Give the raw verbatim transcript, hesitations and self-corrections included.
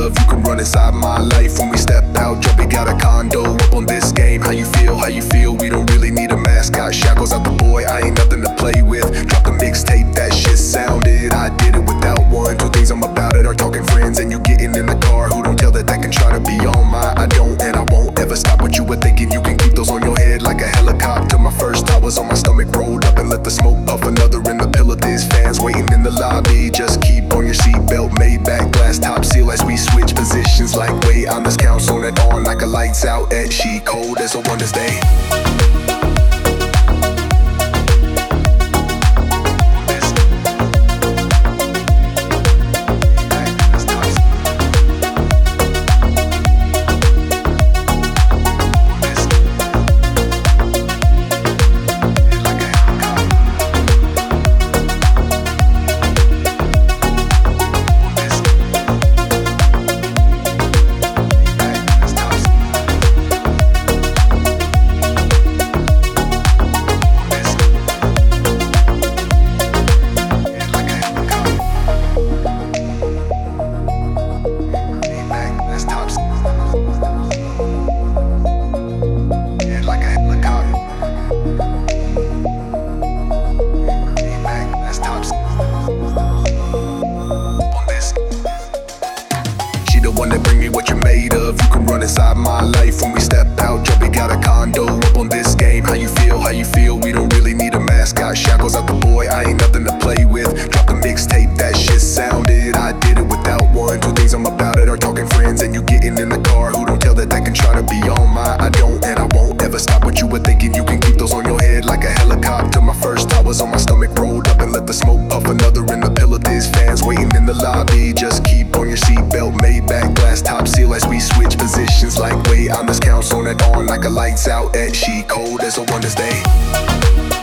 of. You can run inside my life when we step out. Jumpy got a condo up on this game. How you feel, how you feel, we don't really need a mascot. Shackles out the boy, I ain't nothing to play with. Drop the mixtape, that shit sounded. I did it without one. Two things I'm about it are talking friends and you getting in the car. Who don't tell that that can try to be on my I don't and I won't ever stop what you were thinking. You can keep those on your head like a helicopter. My first thought was on my stomach, rolled up and let the smoke puff. Another in the pillow, this fans waiting in the lobby. Just keep on your seatbelt, Maybach glass top seal as we switch positions like way on this council and on like a lights out at she cold as a wonders day. One that bring me what you're made of. You can run inside my life when we step out. Jumpy got a condo up on this game. How you feel, how you feel, we don't really need a mascot. Shackles out the boy, I ain't nothing to play with. Drop the mixtape, that shit sounded. I did it without one. Two things I'm about it are talking friends and you getting in the car. Who don't tell that that can try to be on my I don't and I won't ever stop what you were thinking. You can keep those on your head like a helicopter. My first thought was on my stomach, rolled up and let the smoke puff. Another in the pillow, this fans waiting in the lobby. Just keep on your seatbelt, Maybach glass top seal as we switch positions like way on this council and on like a lights out at she cold as a wonders day.